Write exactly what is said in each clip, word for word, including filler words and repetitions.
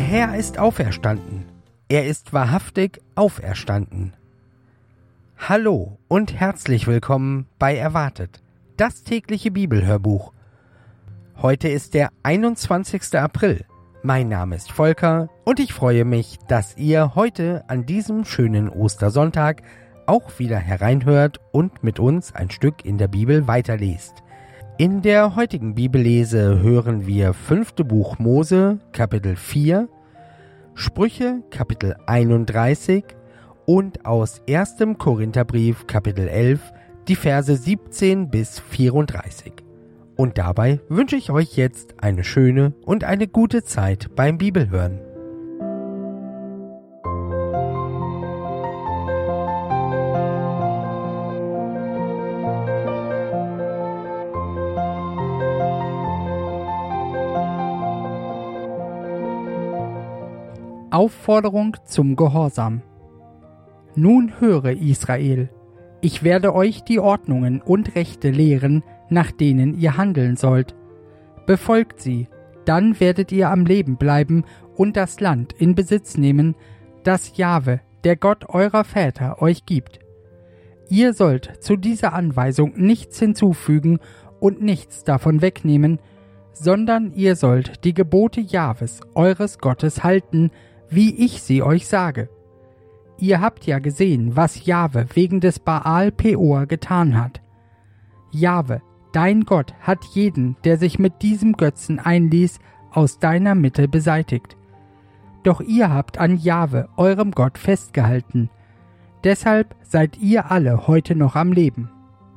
Herr ist auferstanden. Er ist wahrhaftig auferstanden. Hallo und herzlich willkommen bei Erwartet, das tägliche Bibelhörbuch. Heute ist der einundzwanzigster April. Mein Name ist Volker und ich freue mich, dass ihr heute an diesem schönen Ostersonntag auch wieder hereinhört und mit uns ein Stück in der Bibel weiterlest. In der heutigen Bibellese hören wir fünfte Buch Mose, Kapitel vier, Sprüche, Kapitel einunddreißig und aus erstem Korintherbrief, Kapitel elf, die Verse siebzehn bis vierunddreißig. Und dabei wünsche ich euch jetzt eine schöne und eine gute Zeit beim Bibelhören. Aufforderung zum Gehorsam. Nun höre, Israel, ich werde euch die Ordnungen und Rechte lehren, nach denen ihr handeln sollt. Befolgt sie, dann werdet ihr am Leben bleiben und das Land in Besitz nehmen, das Jahwe, der Gott eurer Väter, euch gibt. Ihr sollt zu dieser Anweisung nichts hinzufügen und nichts davon wegnehmen, sondern ihr sollt die Gebote Jahwes, eures Gottes, halten, wie ich sie euch sage. Ihr habt ja gesehen, was Jahwe wegen des Baal Peor getan hat. Jahwe, dein Gott, hat jeden, der sich mit diesem Götzen einließ, aus deiner Mitte beseitigt. Doch ihr habt an Jahwe, eurem Gott, festgehalten. Deshalb seid ihr alle heute noch am Leben.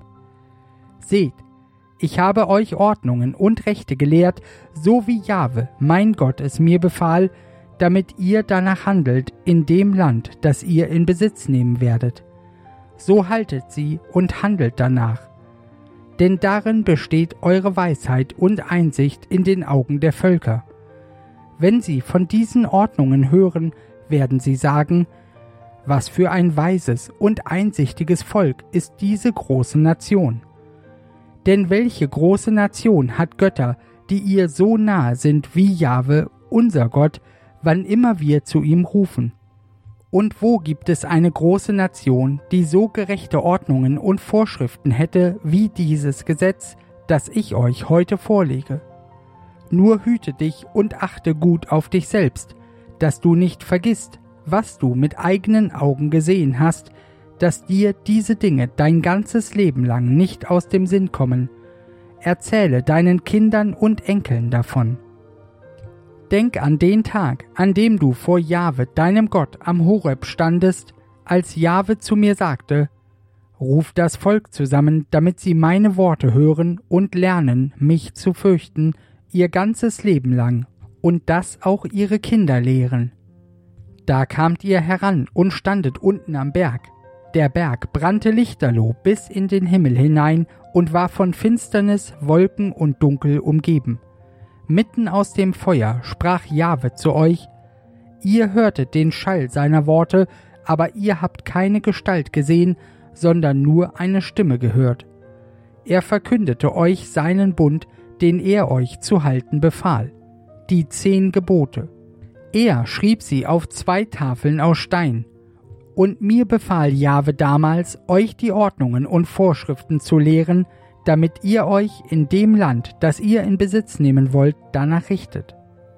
Seht, ich habe euch Ordnungen und Rechte gelehrt, so wie Jahwe, mein Gott, es mir befahl, damit ihr danach handelt in dem Land, das ihr in Besitz nehmen werdet. So haltet sie und handelt danach. Denn darin besteht eure Weisheit und Einsicht in den Augen der Völker. Wenn sie von diesen Ordnungen hören, werden sie sagen, was für ein weises und einsichtiges Volk ist diese große Nation. Denn welche große Nation hat Götter, die ihr so nahe sind wie Jahwe, unser Gott, wann immer wir zu ihm rufen? Und wo gibt es eine große Nation, die so gerechte Ordnungen und Vorschriften hätte wie dieses Gesetz, das ich euch heute vorlege? Nur hüte dich und achte gut auf dich selbst, dass du nicht vergisst, was du mit eigenen Augen gesehen hast, dass dir diese Dinge dein ganzes Leben lang nicht aus dem Sinn kommen. Erzähle deinen Kindern und Enkeln davon. Denk an den Tag, an dem du vor Jahwe, deinem Gott, am Horeb standest, als Jahwe zu mir sagte, ruf das Volk zusammen, damit sie meine Worte hören und lernen, mich zu fürchten, ihr ganzes Leben lang, und das auch ihre Kinder lehren. Da kamt ihr heran und standet unten am Berg. Der Berg brannte lichterloh bis in den Himmel hinein und war von Finsternis, Wolken und Dunkel umgeben. Mitten aus dem Feuer sprach Jahwe zu euch, ihr hörtet den Schall seiner Worte, aber ihr habt keine Gestalt gesehen, sondern nur eine Stimme gehört. Er verkündete euch seinen Bund, den er euch zu halten befahl, die zehn Gebote. Er schrieb sie auf zwei Tafeln aus Stein. Und mir befahl Jahwe damals, euch die Ordnungen und Vorschriften zu lehren, damit ihr euch in dem Land, das ihr in Besitz nehmen wollt, danach richtet.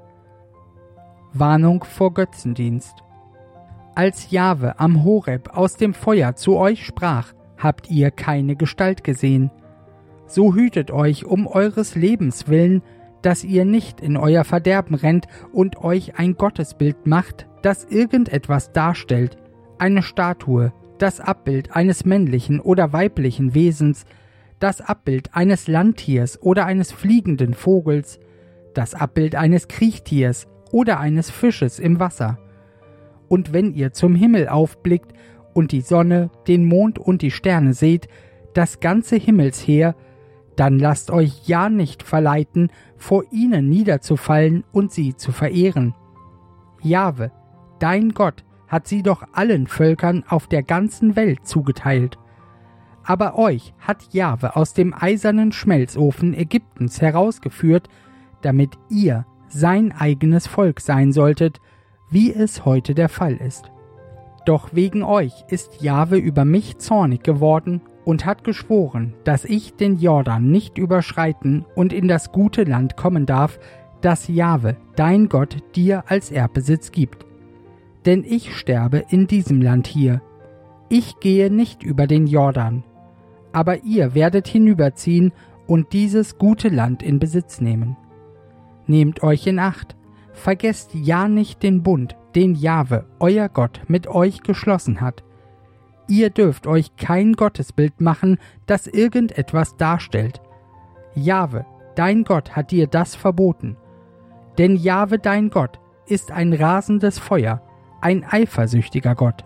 Warnung vor Götzendienst. Als Jahwe am Horeb aus dem Feuer zu euch sprach, habt ihr keine Gestalt gesehen. So hütet euch um eures Lebens willen, dass ihr nicht in euer Verderben rennt und euch ein Gottesbild macht, das irgendetwas darstellt, eine Statue, das Abbild eines männlichen oder weiblichen Wesens, das Abbild eines Landtiers oder eines fliegenden Vogels, das Abbild eines Kriechtiers oder eines Fisches im Wasser. Und wenn ihr zum Himmel aufblickt und die Sonne, den Mond und die Sterne seht, das ganze Himmelsheer, dann lasst euch ja nicht verleiten, vor ihnen niederzufallen und sie zu verehren. Jahwe, dein Gott, hat sie doch allen Völkern auf der ganzen Welt zugeteilt. Aber euch hat Jahwe aus dem eisernen Schmelzofen Ägyptens herausgeführt, damit ihr sein eigenes Volk sein solltet, wie es heute der Fall ist. Doch wegen euch ist Jahwe über mich zornig geworden und hat geschworen, dass ich den Jordan nicht überschreiten und in das gute Land kommen darf, das Jahwe, dein Gott, dir als Erbbesitz gibt. Denn ich sterbe in diesem Land hier. Ich gehe nicht über den Jordan, aber ihr werdet hinüberziehen und dieses gute Land in Besitz nehmen. Nehmt euch in Acht, vergesst ja nicht den Bund, den Jahwe, euer Gott, mit euch geschlossen hat. Ihr dürft euch kein Gottesbild machen, das irgendetwas darstellt. Jahwe, dein Gott, hat dir das verboten. Denn Jahwe, dein Gott, ist ein rasendes Feuer, ein eifersüchtiger Gott.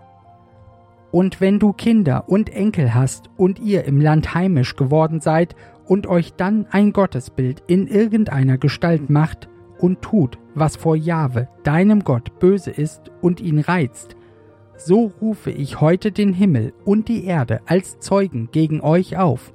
Und wenn du Kinder und Enkel hast und ihr im Land heimisch geworden seid und euch dann ein Gottesbild in irgendeiner Gestalt macht und tut, was vor Jahwe, deinem Gott, böse ist und ihn reizt, so rufe ich heute den Himmel und die Erde als Zeugen gegen euch auf.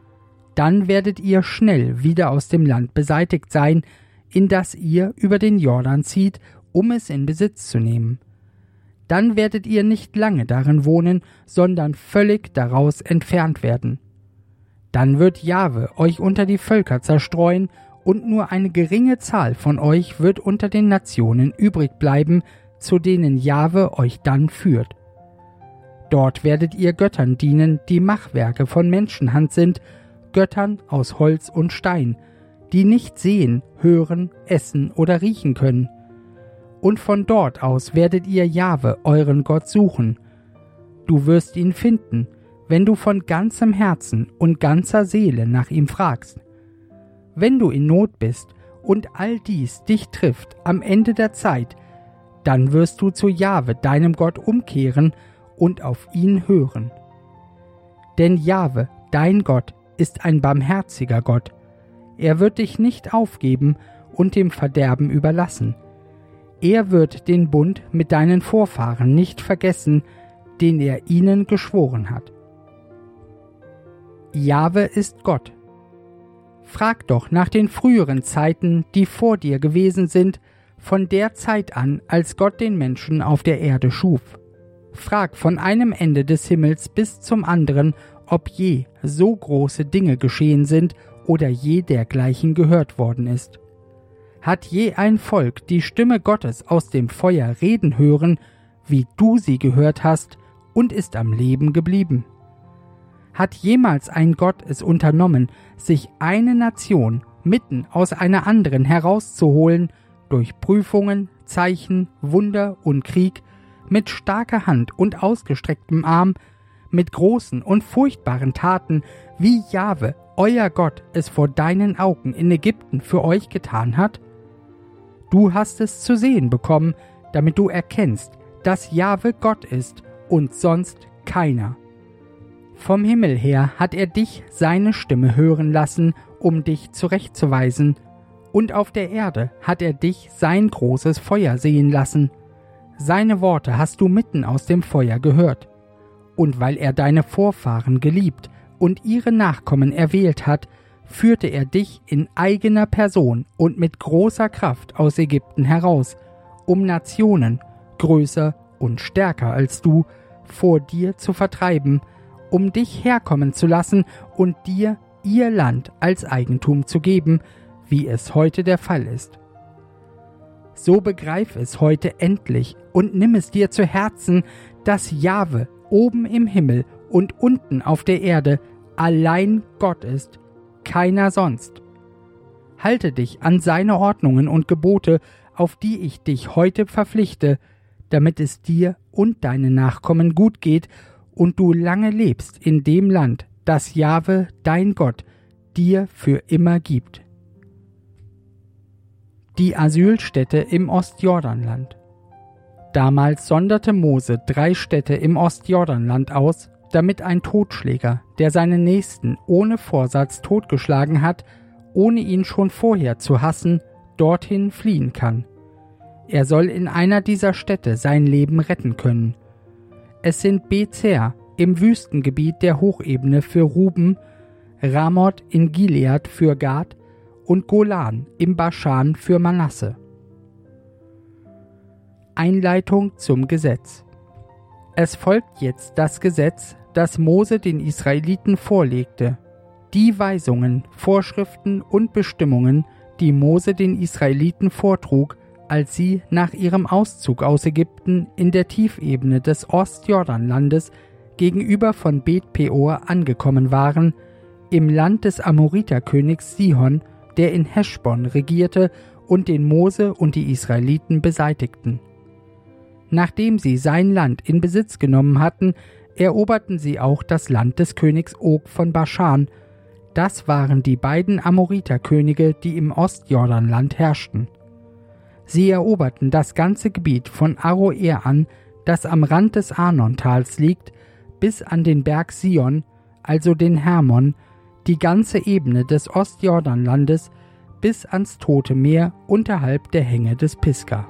Dann werdet ihr schnell wieder aus dem Land beseitigt sein, in das ihr über den Jordan zieht, um es in Besitz zu nehmen. Dann werdet ihr nicht lange darin wohnen, sondern völlig daraus entfernt werden. Dann wird Jahwe euch unter die Völker zerstreuen, und nur eine geringe Zahl von euch wird unter den Nationen übrig bleiben, zu denen Jahwe euch dann führt. Dort werdet ihr Göttern dienen, die Machwerke von Menschenhand sind, Göttern aus Holz und Stein, die nicht sehen, hören, essen oder riechen können. Und von dort aus werdet ihr Jahwe, euren Gott, suchen. Du wirst ihn finden, wenn du von ganzem Herzen und ganzer Seele nach ihm fragst. Wenn du in Not bist und all dies dich trifft am Ende der Zeit, dann wirst du zu Jahwe, deinem Gott, umkehren und auf ihn hören. Denn Jahwe, dein Gott, ist ein barmherziger Gott. Er wird dich nicht aufgeben und dem Verderben überlassen. Er wird den Bund mit deinen Vorfahren nicht vergessen, den er ihnen geschworen hat. Jahwe ist Gott. Frag doch nach den früheren Zeiten, die vor dir gewesen sind, von der Zeit an, als Gott den Menschen auf der Erde schuf. Frag von einem Ende des Himmels bis zum anderen, ob je so große Dinge geschehen sind oder je dergleichen gehört worden ist. Hat je ein Volk die Stimme Gottes aus dem Feuer reden hören, wie du sie gehört hast, und ist am Leben geblieben? Hat jemals ein Gott es unternommen, sich eine Nation mitten aus einer anderen herauszuholen, durch Prüfungen, Zeichen, Wunder und Krieg, mit starker Hand und ausgestrecktem Arm, mit großen und furchtbaren Taten, wie Jahwe, euer Gott, es vor deinen Augen in Ägypten für euch getan hat? Du hast es zu sehen bekommen, damit du erkennst, dass Jahwe Gott ist und sonst keiner. Vom Himmel her hat er dich seine Stimme hören lassen, um dich zurechtzuweisen, und auf der Erde hat er dich sein großes Feuer sehen lassen. Seine Worte hast du mitten aus dem Feuer gehört. Und weil er deine Vorfahren geliebt und ihre Nachkommen erwählt hat, führte er dich in eigener Person und mit großer Kraft aus Ägypten heraus, um Nationen, größer und stärker als du, vor dir zu vertreiben, um dich herkommen zu lassen und dir ihr Land als Eigentum zu geben, wie es heute der Fall ist. So begreif es heute endlich und nimm es dir zu Herzen, dass Jahwe oben im Himmel und unten auf der Erde allein Gott ist, keiner sonst. Halte dich an seine Ordnungen und Gebote, auf die ich dich heute verpflichte, damit es dir und deinen Nachkommen gut geht und du lange lebst in dem Land, das Jahwe, dein Gott, dir für immer gibt. Die Asylstätte im Ostjordanland. Damals sonderte Mose drei Städte im Ostjordanland aus, damit ein Totschläger, der seinen Nächsten ohne Vorsatz totgeschlagen hat, ohne ihn schon vorher zu hassen, dorthin fliehen kann. Er soll in einer dieser Städte sein Leben retten können. Es sind Bezer im Wüstengebiet der Hochebene für Ruben, Ramoth in Gilead für Gad und Golan im Baschan für Manasse. Einleitung zum Gesetz. Es folgt jetzt das Gesetz, das Mose den Israeliten vorlegte. Die Weisungen, Vorschriften und Bestimmungen, die Mose den Israeliten vortrug, als sie nach ihrem Auszug aus Ägypten in der Tiefebene des Ostjordanlandes gegenüber von Bet Peor angekommen waren, im Land des Amoriterkönigs Sihon, der in Heschbon regierte und den Mose und die Israeliten beseitigten. Nachdem sie sein Land in Besitz genommen hatten, eroberten sie auch das Land des Königs Og von Baschan. Das waren die beiden Amoriterkönige, die im Ostjordanland herrschten. Sie eroberten das ganze Gebiet von Aroer an, das am Rand des Arnontals liegt, bis an den Berg Sion, also den Hermon, die ganze Ebene des Ostjordanlandes bis ans Tote Meer unterhalb der Hänge des Pisga.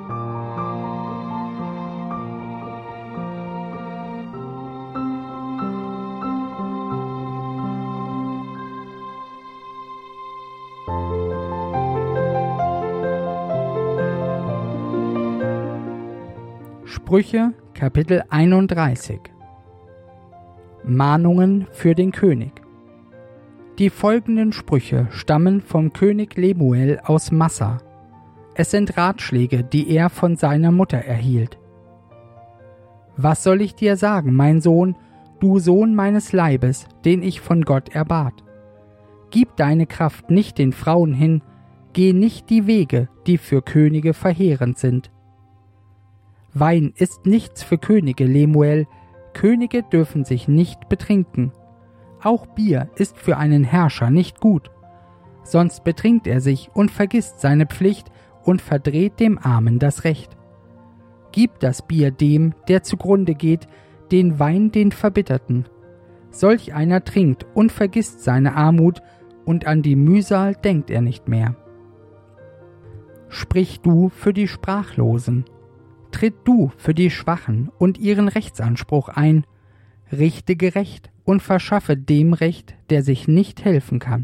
Sprüche, Kapitel einunddreißig. Mahnungen für den König. Die folgenden Sprüche stammen vom König Lemuel aus Massa. Es sind Ratschläge, die er von seiner Mutter erhielt. Was soll ich dir sagen, mein Sohn, du Sohn meines Leibes, den ich von Gott erbat? Gib deine Kraft nicht den Frauen hin, geh nicht die Wege, die für Könige verheerend sind. Wein ist nichts für Könige, Lemuel, Könige dürfen sich nicht betrinken. Auch Bier ist für einen Herrscher nicht gut, sonst betrinkt er sich und vergisst seine Pflicht und verdreht dem Armen das Recht. Gib das Bier dem, der zugrunde geht, den Wein den Verbitterten. Solch einer trinkt und vergisst seine Armut, und an die Mühsal denkt er nicht mehr. Sprich du für die Sprachlosen. Tritt du für die Schwachen und ihren Rechtsanspruch ein, richte gerecht und verschaffe dem Recht, der sich nicht helfen kann.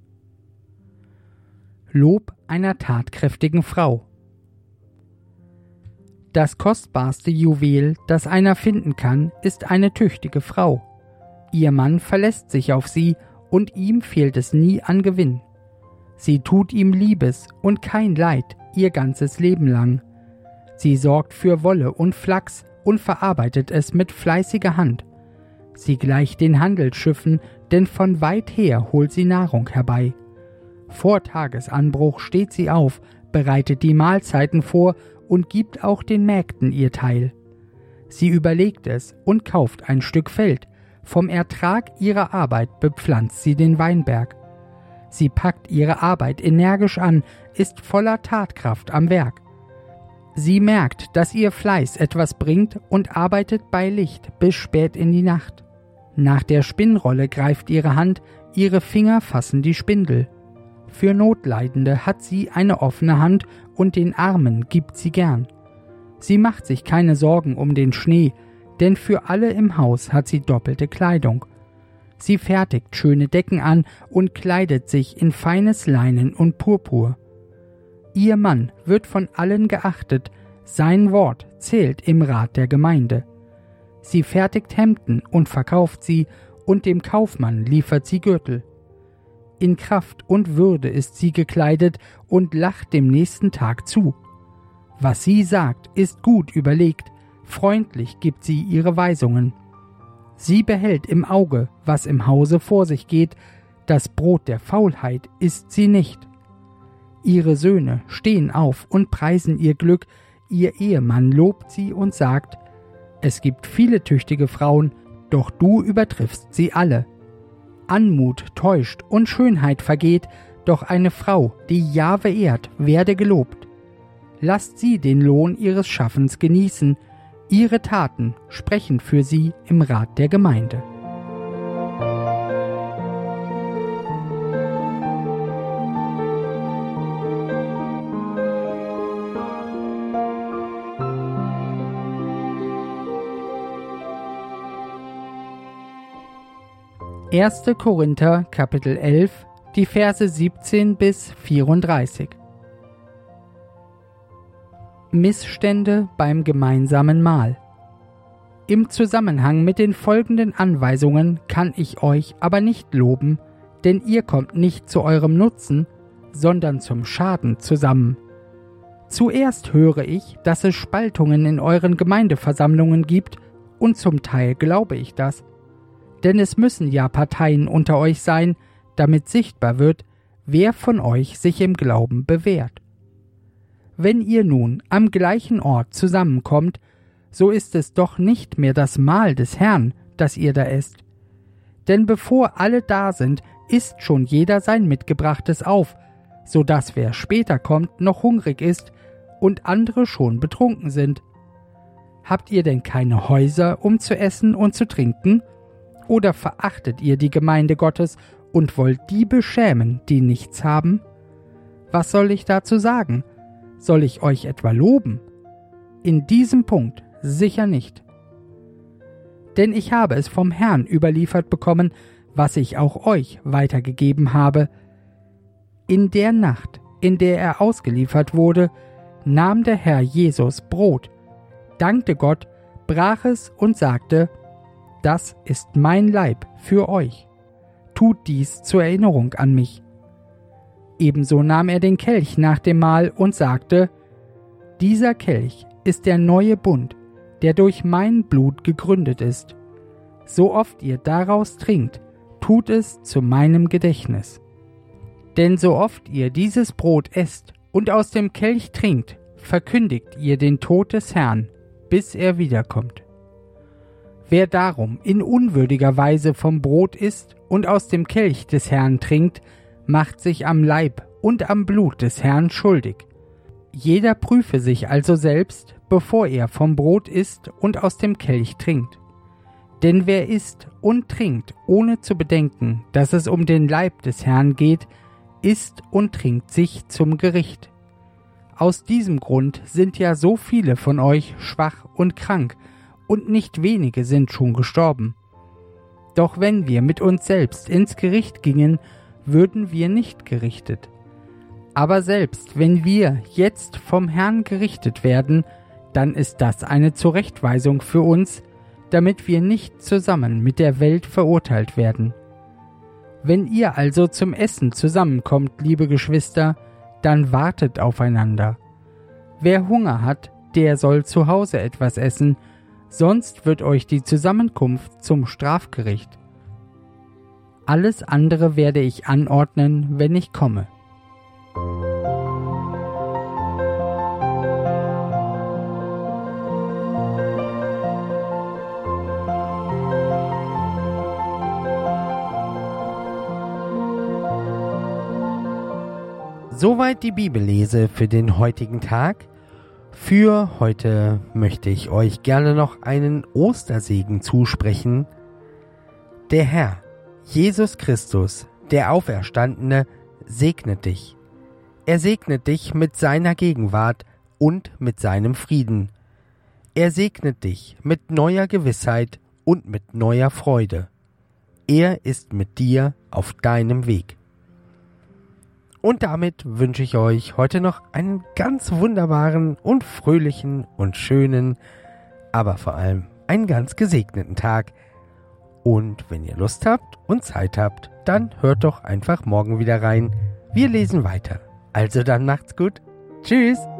Lob einer tatkräftigen Frau. Das kostbarste Juwel, das einer finden kann, ist eine tüchtige Frau. Ihr Mann verlässt sich auf sie, und ihm fehlt es nie an Gewinn. Sie tut ihm Liebes und kein Leid ihr ganzes Leben lang. Sie sorgt für Wolle und Flachs und verarbeitet es mit fleißiger Hand. Sie gleicht den Handelsschiffen, denn von weit her holt sie Nahrung herbei. Vor Tagesanbruch steht sie auf, bereitet die Mahlzeiten vor und gibt auch den Mägden ihr Teil. Sie überlegt es und kauft ein Stück Feld. Vom Ertrag ihrer Arbeit bepflanzt sie den Weinberg. Sie packt ihre Arbeit energisch an, ist voller Tatkraft am Werk. Sie merkt, dass ihr Fleiß etwas bringt und arbeitet bei Licht bis spät in die Nacht. Nach der Spinnrolle greift ihre Hand, ihre Finger fassen die Spindel. Für Notleidende hat sie eine offene Hand und den Armen gibt sie gern. Sie macht sich keine Sorgen um den Schnee, denn für alle im Haus hat sie doppelte Kleidung. Sie fertigt schöne Decken an und kleidet sich in feines Leinen und Purpur. Ihr Mann wird von allen geachtet, sein Wort zählt im Rat der Gemeinde. Sie fertigt Hemden und verkauft sie, und dem Kaufmann liefert sie Gürtel. In Kraft und Würde ist sie gekleidet und lacht dem nächsten Tag zu. Was sie sagt, ist gut überlegt, freundlich gibt sie ihre Weisungen. Sie behält im Auge, was im Hause vor sich geht, das Brot der Faulheit isst sie nicht. Ihre Söhne stehen auf und preisen ihr Glück, ihr Ehemann lobt sie und sagt, es gibt viele tüchtige Frauen, doch du übertriffst sie alle. Anmut täuscht und Schönheit vergeht, doch eine Frau, die Jahwe ehrt, werde gelobt. Lasst sie den Lohn ihres Schaffens genießen, ihre Taten sprechen für sie im Rat der Gemeinde. erster Korinther, Kapitel elf, die Verse siebzehn bis vierunddreißig. Missstände beim gemeinsamen Mahl. Im Zusammenhang mit den folgenden Anweisungen kann ich euch aber nicht loben, denn ihr kommt nicht zu eurem Nutzen, sondern zum Schaden zusammen. Zuerst höre ich, dass es Spaltungen in euren Gemeindeversammlungen gibt, und zum Teil glaube ich das. Denn es müssen ja Parteien unter euch sein, damit sichtbar wird, wer von euch sich im Glauben bewährt. Wenn ihr nun am gleichen Ort zusammenkommt, so ist es doch nicht mehr das Mahl des Herrn, das ihr da esst. Denn bevor alle da sind, isst schon jeder sein Mitgebrachtes auf, so dass wer später kommt, noch hungrig ist und andere schon betrunken sind. Habt ihr denn keine Häuser, um zu essen und zu trinken? Oder verachtet ihr die Gemeinde Gottes und wollt die beschämen, die nichts haben? Was soll ich dazu sagen? Soll ich euch etwa loben? In diesem Punkt sicher nicht. Denn ich habe es vom Herrn überliefert bekommen, was ich auch euch weitergegeben habe. In der Nacht, in der er ausgeliefert wurde, nahm der Herr Jesus Brot, dankte Gott, brach es und sagte: Das ist mein Leib für euch. Tut dies zur Erinnerung an mich. Ebenso nahm er den Kelch nach dem Mahl und sagte: Dieser Kelch ist der neue Bund, der durch mein Blut gegründet ist. So oft ihr daraus trinkt, tut es zu meinem Gedächtnis. Denn so oft ihr dieses Brot esst und aus dem Kelch trinkt, verkündigt ihr den Tod des Herrn, bis er wiederkommt. Wer darum in unwürdiger Weise vom Brot isst und aus dem Kelch des Herrn trinkt, macht sich am Leib und am Blut des Herrn schuldig. Jeder prüfe sich also selbst, bevor er vom Brot isst und aus dem Kelch trinkt. Denn wer isst und trinkt, ohne zu bedenken, dass es um den Leib des Herrn geht, isst und trinkt sich zum Gericht. Aus diesem Grund sind ja so viele von euch schwach und krank, und nicht wenige sind schon gestorben. Doch wenn wir mit uns selbst ins Gericht gingen, würden wir nicht gerichtet. Aber selbst wenn wir jetzt vom Herrn gerichtet werden, dann ist das eine Zurechtweisung für uns, damit wir nicht zusammen mit der Welt verurteilt werden. Wenn ihr also zum Essen zusammenkommt, liebe Geschwister, dann wartet aufeinander. Wer Hunger hat, der soll zu Hause etwas essen, sonst wird euch die Zusammenkunft zum Strafgericht. Alles andere werde ich anordnen, wenn ich komme. Soweit die Bibellese für den heutigen Tag. Für heute möchte ich euch gerne noch einen Ostersegen zusprechen. Der Herr, Jesus Christus, der Auferstandene, segnet dich. Er segnet dich mit seiner Gegenwart und mit seinem Frieden. Er segnet dich mit neuer Gewissheit und mit neuer Freude. Er ist mit dir auf deinem Weg. Und damit wünsche ich euch heute noch einen ganz wunderbaren und fröhlichen und schönen, aber vor allem einen ganz gesegneten Tag. Und wenn ihr Lust habt und Zeit habt, dann hört doch einfach morgen wieder rein. Wir lesen weiter. Also dann macht's gut. Tschüss.